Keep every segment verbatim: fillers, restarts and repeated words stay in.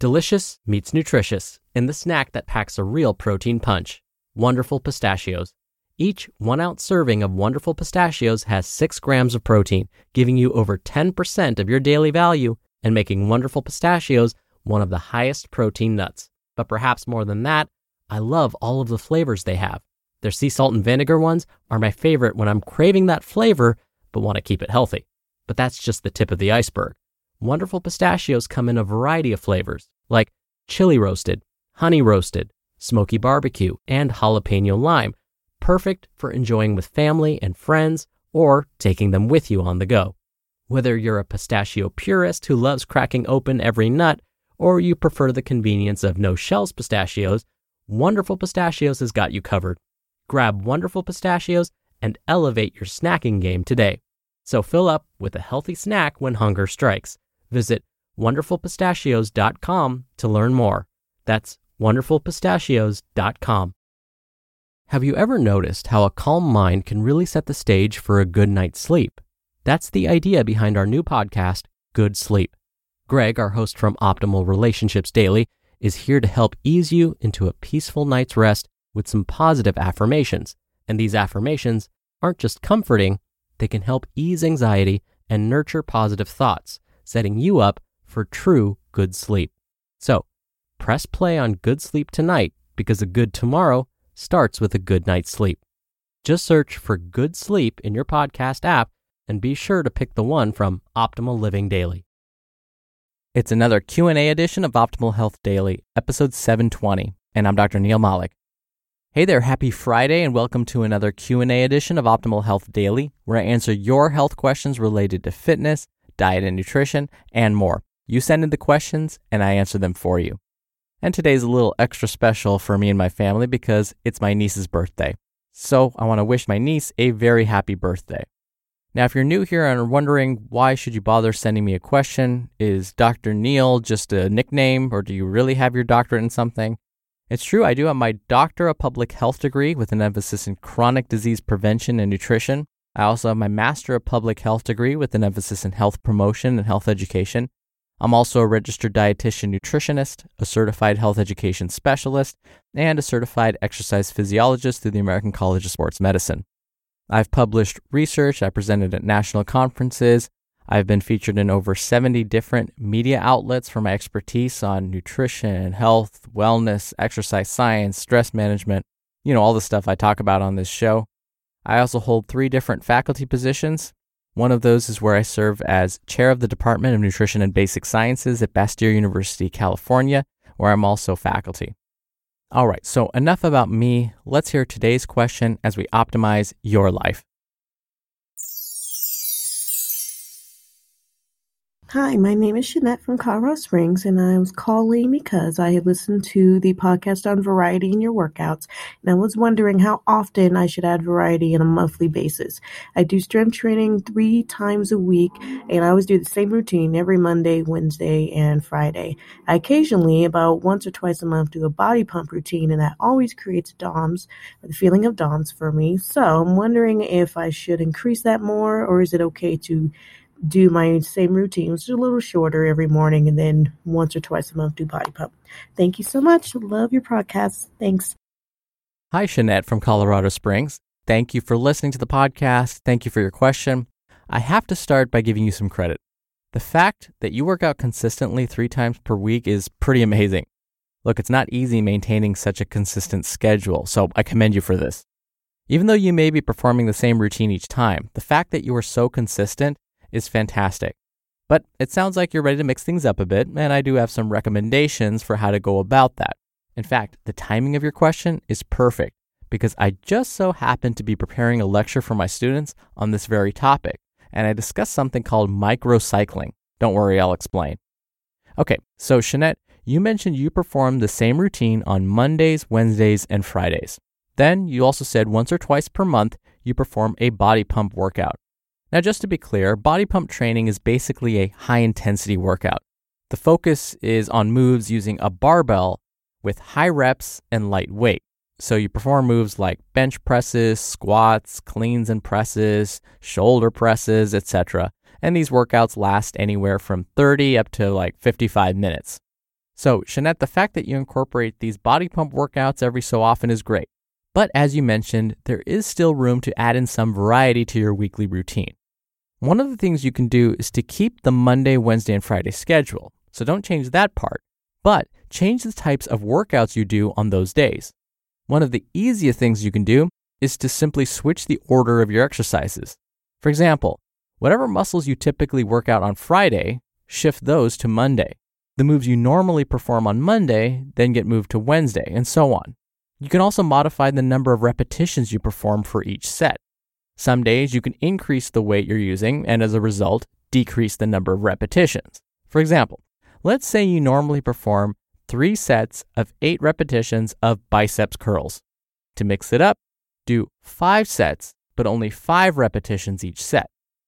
Delicious meets nutritious in the snack that packs a real protein punch. Wonderful Pistachios. Each one-ounce serving of Wonderful Pistachios has six grams of protein, giving you over ten percent of your daily value and making Wonderful Pistachios one of the highest protein nuts. But perhaps more than that, I love all of the flavors they have. Their sea salt and vinegar ones are my favorite when I'm craving that flavor but want to keep it healthy. But that's just the tip of the iceberg. Wonderful Pistachios come in a variety of flavors, like chili roasted, honey roasted, smoky barbecue, and jalapeno lime, perfect for enjoying with family and friends or taking them with you on the go. Whether you're a pistachio purist who loves cracking open every nut, or you prefer the convenience of no-shells pistachios, Wonderful Pistachios has got you covered. Grab Wonderful Pistachios and elevate your snacking game today. So fill up with a healthy snack when hunger strikes. Visit wonderful pistachios dot com to learn more. That's wonderful pistachios dot com. Have you ever noticed how a calm mind can really set the stage for a good night's sleep? That's the idea behind our new podcast, Good Sleep. Greg, our host from Optimal Relationships Daily, is here to help ease you into a peaceful night's rest with some positive affirmations. And these affirmations aren't just comforting, they can help ease anxiety and nurture positive thoughts, setting you up for true good sleep. So, press play on Good Sleep tonight because a good tomorrow starts with a good night's sleep. Just search for Good Sleep in your podcast app and be sure to pick the one from Optimal Living Daily. It's another Q and A edition of Optimal Health Daily, episode seven twenty, and I'm Doctor Neil Malik. Hey there, happy Friday, and welcome to another Q and A edition of Optimal Health Daily, where I answer your health questions related to fitness, diet and nutrition, and more. You send in the questions, and I answer them for you. And today's a little extra special for me and my family because it's my niece's birthday. So I want to wish my niece a very happy birthday. Now, if you're new here and are wondering why should you bother sending me a question, is Doctor Neil just a nickname, or do you really have your doctorate in something? It's true, I do have my Doctor of Public Health degree with an emphasis in chronic disease prevention and nutrition. I also have my Master of Public Health degree with an emphasis in health promotion and health education. I'm also a registered dietitian nutritionist, a certified health education specialist, and a certified exercise physiologist through the American College of Sports Medicine. I've published research, I presented at national conferences, I've been featured in over seventy different media outlets for my expertise on nutrition, health, wellness, exercise science, stress management, you know, all the stuff I talk about on this show. I also hold three different faculty positions. One of those is where I serve as chair of the Department of Nutrition and Basic Sciences at Bastyr University, California, where I'm also faculty. All right, so enough about me. Let's hear today's question as we optimize your life. Hi, my name is Jeanette from Colorado Springs, and I was calling because I had listened to the podcast on variety in your workouts, and I was wondering how often I should add variety on a monthly basis. I do strength training three times a week, and I always do the same routine every Monday, Wednesday, and Friday. I occasionally, about once or twice a month, do a body pump routine, and that always creates D O M S, or the feeling of D O M S for me. So I'm wondering if I should increase that more, or is it okay to do my same routine, which is a little shorter every morning, and then once or twice a month do body pump. Thank you so much. Love your podcast. Thanks. Hi, Jeanette from Colorado Springs. Thank you for listening to the podcast. Thank you for your question. I have to start by giving you some credit. The fact that you work out consistently three times per week is pretty amazing. Look, it's not easy maintaining such a consistent schedule, so I commend you for this. Even though you may be performing the same routine each time, the fact that you are so consistent is fantastic. But it sounds like you're ready to mix things up a bit, and I do have some recommendations for how to go about that. In fact, the timing of your question is perfect because I just so happen to be preparing a lecture for my students on this very topic, and I discussed something called microcycling. Don't worry, I'll explain. Okay, so Jeanette, you mentioned you perform the same routine on Mondays, Wednesdays, and Fridays. Then you also said once or twice per month you perform a body pump workout. Now, just to be clear, body pump training is basically a high-intensity workout. The focus is on moves using a barbell with high reps and light weight. So you perform moves like bench presses, squats, cleans and presses, shoulder presses, et cetera. And these workouts last anywhere from thirty up to like fifty-five minutes. So, Shanette, the fact that you incorporate these body pump workouts every so often is great. But as you mentioned, there is still room to add in some variety to your weekly routine. One of the things you can do is to keep the Monday, Wednesday, and Friday schedule. So don't change that part, but change the types of workouts you do on those days. One of the easiest things you can do is to simply switch the order of your exercises. For example, whatever muscles you typically work out on Friday, shift those to Monday. The moves you normally perform on Monday then get moved to Wednesday, and so on. You can also modify the number of repetitions you perform for each set. Some days you can increase the weight you're using and as a result, decrease the number of repetitions. For example, let's say you normally perform three sets of eight repetitions of biceps curls. To mix it up, do five sets, but only five repetitions each set.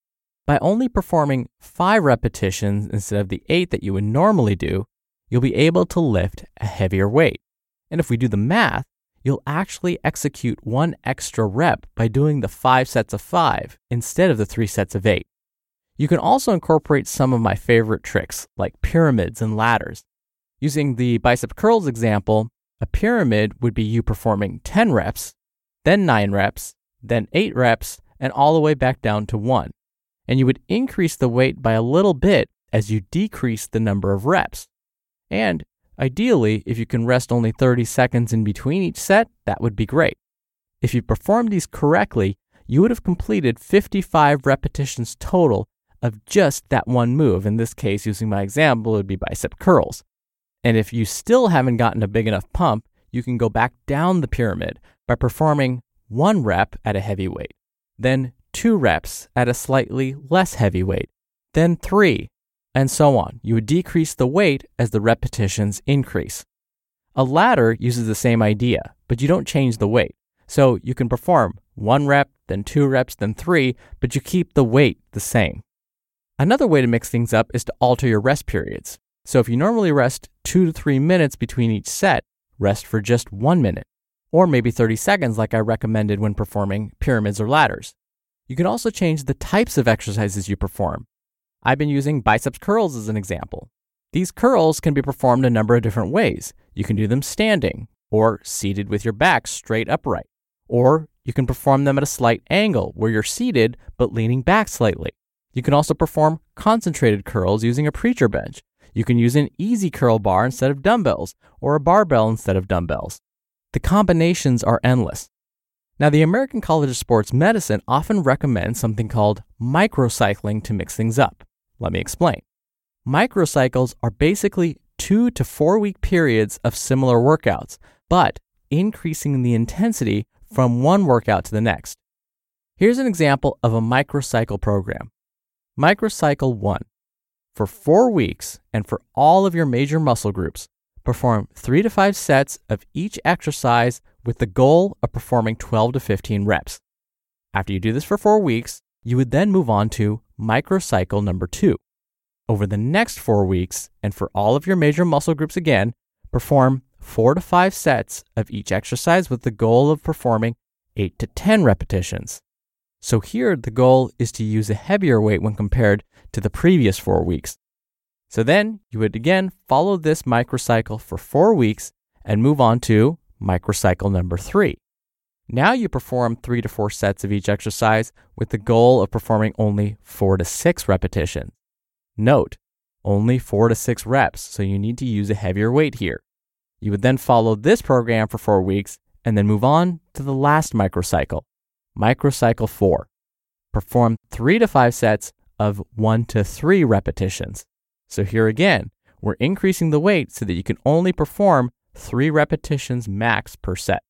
By only performing five repetitions instead of the eight that you would normally do, you'll be able to lift a heavier weight. And if we do the math, you'll actually execute one extra rep by doing the five sets of five instead of the three sets of eight. You can also incorporate some of my favorite tricks, like pyramids and ladders. Using the bicep curls example, a pyramid would be you performing ten reps, then nine reps, then eight reps, and all the way back down to one. And you would increase the weight by a little bit as you decrease the number of reps. And ideally, if you can rest only thirty seconds in between each set, that would be great. If you performed these correctly, you would have completed fifty-five repetitions total of just that one move. In this case, using my example, it would be bicep curls. And if you still haven't gotten a big enough pump, you can go back down the pyramid by performing one rep at a heavy weight, then two reps at a slightly less heavy weight, then three, and so on. You would decrease the weight as the repetitions increase. A ladder uses the same idea, but you don't change the weight. So you can perform one rep, then two reps, then three, but you keep the weight the same. Another way to mix things up is to alter your rest periods. So if you normally rest two to three minutes between each set, rest for just one minute, or maybe thirty seconds like I recommended when performing pyramids or ladders. You can also change the types of exercises you perform. I've been using biceps curls as an example. These curls can be performed a number of different ways. You can do them standing, or seated with your back straight upright, or you can perform them at a slight angle where you're seated but leaning back slightly. You can also perform concentrated curls using a preacher bench. You can use an easy curl bar instead of dumbbells, or a barbell instead of dumbbells. The combinations are endless. Now, the American College of Sports Medicine often recommends something called microcycling to mix things up. Let me explain. Microcycles are basically two to four week periods of similar workouts, but increasing the intensity from one workout to the next. Here's an example of a microcycle program. Microcycle one. For four weeks and for all of your major muscle groups, perform three to five sets of each exercise with the goal of performing twelve to fifteen reps. After you do this for four weeks, you would then move on to microcycle number two. Over the next four weeks, and for all of your major muscle groups again, perform four to five sets of each exercise with the goal of performing eight to ten repetitions. So here, the goal is to use a heavier weight when compared to the previous four weeks. So then, you would again follow this microcycle for four weeks and move on to microcycle number three. Now you perform three to four sets of each exercise with the goal of performing only four to six repetitions. Note, only four to six reps, so you need to use a heavier weight here. You would then follow this program for four weeks and then move on to the last microcycle, microcycle four. Perform three to five sets of one to three repetitions. So here again, we're increasing the weight so that you can only perform three repetitions max per set.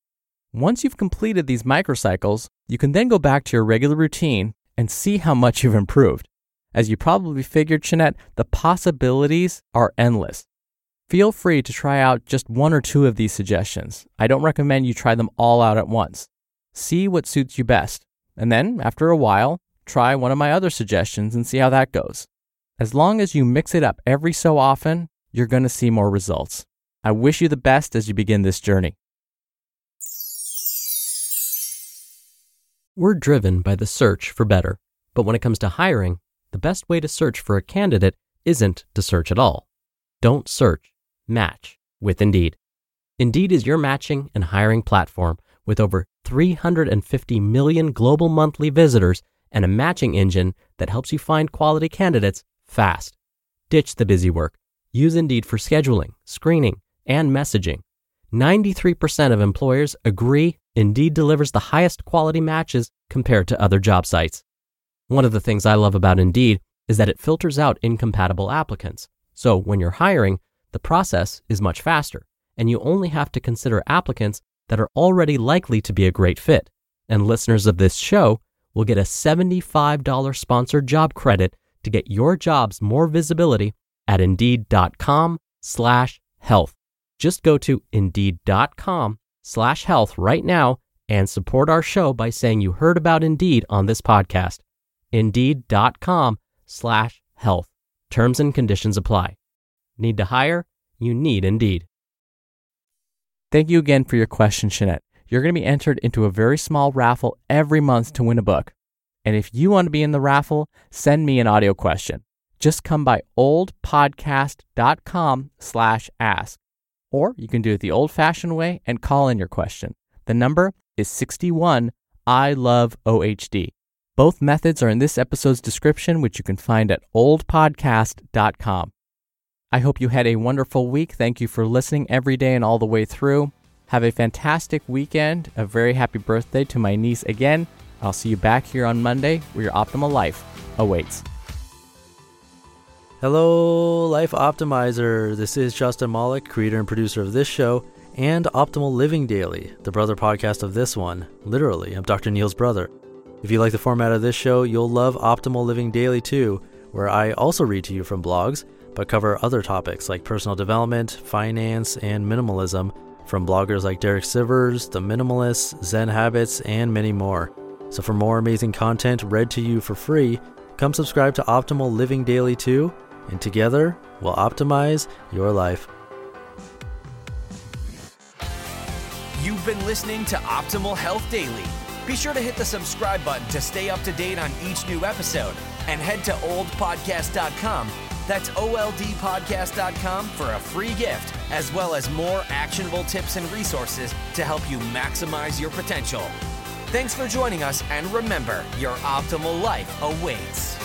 Once you've completed these microcycles, you can then go back to your regular routine and see how much you've improved. As you probably figured, Shanette, the possibilities are endless. Feel free to try out just one or two of these suggestions. I don't recommend you try them all out at once. See what suits you best. And then, after a while, try one of my other suggestions and see how that goes. As long as you mix it up every so often, you're going to see more results. I wish you the best as you begin this journey. We're driven by the search for better, but when it comes to hiring, the best way to search for a candidate isn't to search at all. Don't search, Match with Indeed. Indeed is your matching and hiring platform with over three hundred fifty million global monthly visitors and a matching engine that helps you find quality candidates fast. Ditch the busy work. Use Indeed for scheduling, screening, and messaging. ninety-three percent of employers agree Indeed delivers the highest quality matches compared to other job sites. One of the things I love about Indeed is that it filters out incompatible applicants. So when you're hiring, the process is much faster, and you only have to consider applicants that are already likely to be a great fit. And listeners of this show will get a seventy-five dollars sponsored job credit to get your jobs more visibility at Indeed.com slash health. Just go to Indeed.com slash health right now and support our show by saying you heard about Indeed on this podcast. Indeed.com slash health. Terms and conditions apply. Need to hire? You need Indeed. Thank you again for your question, Shanette. You're going to be entered into a very small raffle every month to win a book. And if you want to be in the raffle, send me an audio question. Just come by oldpodcast.com slash ask. Or you can do it the old-fashioned way and call in your question. The number is sixty-one I love O H D. Both methods are in this episode's description, which you can find at old podcast dot com. I hope you had a wonderful week. Thank you for listening every day and all the way through. Have a fantastic weekend. A very happy birthday to my niece again. I'll see you back here on Monday where your optimal life awaits. Hello, Life Optimizer. This is Justin Malik, creator and producer of this show and Optimal Living Daily, the brother podcast of this one. Literally, I'm Doctor Neil's brother. If you like the format of this show, you'll love Optimal Living Daily too, where I also read to you from blogs, but cover other topics like personal development, finance, and minimalism from bloggers like Derek Sivers, The Minimalists, Zen Habits, and many more. So for more amazing content read to you for free, come subscribe to Optimal Living Daily too, and together we'll optimize your life. You've been listening to Optimal Health Daily. Be sure to hit the subscribe button to stay up to date on each new episode, and head to old podcast dot com. That's O L D podcast dot com for a free gift, as well as more actionable tips and resources to help you maximize your potential. Thanks for joining us, and remember, your optimal life awaits.